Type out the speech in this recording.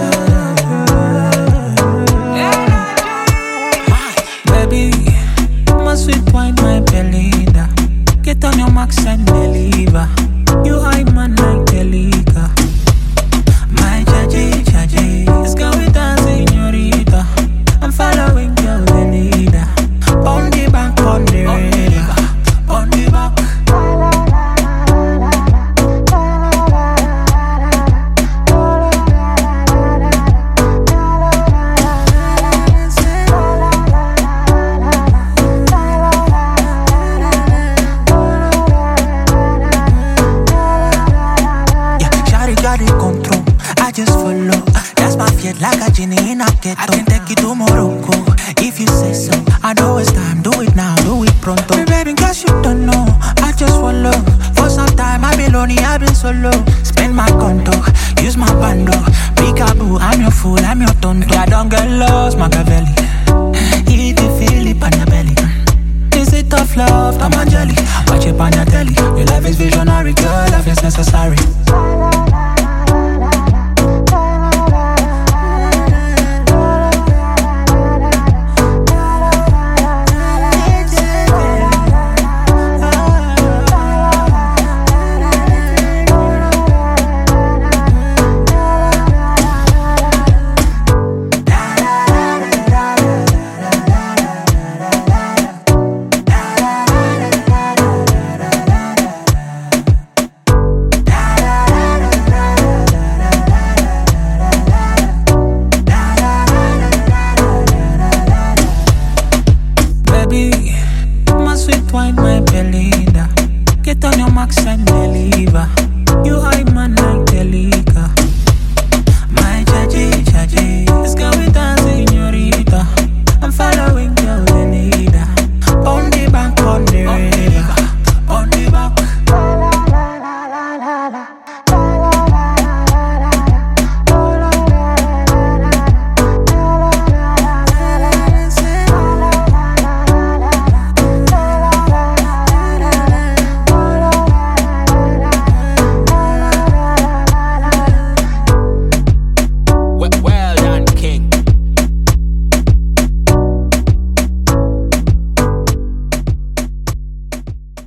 Baby, my sweet wine, my belly. Get on your marks and deliver. You high man like Delica. My judgy, let's go with dance, señorita. I'm following your leader. On the back, on the river. On the back. I just follow. That's my fiat like a genie in a kettle. I can take you to Morocco if you say so. I know it's time, do it now, do it pronto. Hey, baby, guess you don't know. I just follow. For some time I've been lonely, I've been solo. Spend my conto, use my bando. Peekaboo, I'm your fool, I'm your tonto. I don't get lost, Machiavelli. Eat the Philip on your belly. Is it tough love, Tom and Jelly? Watch it on your telly. Your life is visionary, girl, life is necessary.